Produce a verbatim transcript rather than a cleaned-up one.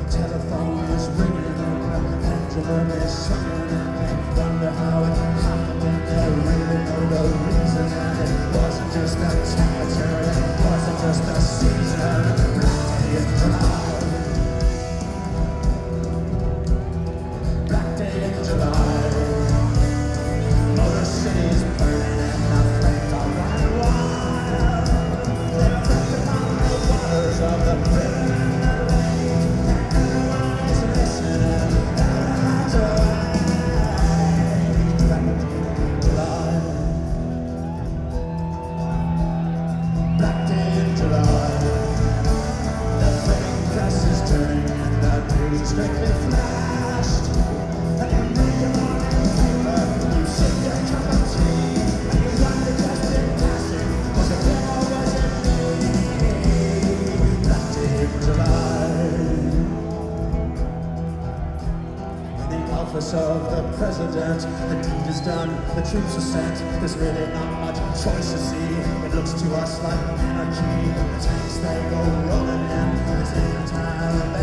telephone is ringing and the pendulum is swinging and they wonder how it happened and they really know the reason, and it wasn't just a temperature, it wasn't just a season. Black day in July, black day in July, Motor City's burning and the flames are running wild. They crept upon the waters of the river and the lake, and everyone is listening, everyone's awake. Black day in July, black day in July, the printing press is turning and the news is strictly flashed, and you read your morning paper, you sip your cup of tea, and you wonder just in passing, was it him or was it me? Black day in July. In the office of the president, the deed is done, the troops are sent, there's really not much choice to see. It looks to us like anarchy, the tanks they go rolling in, this is the time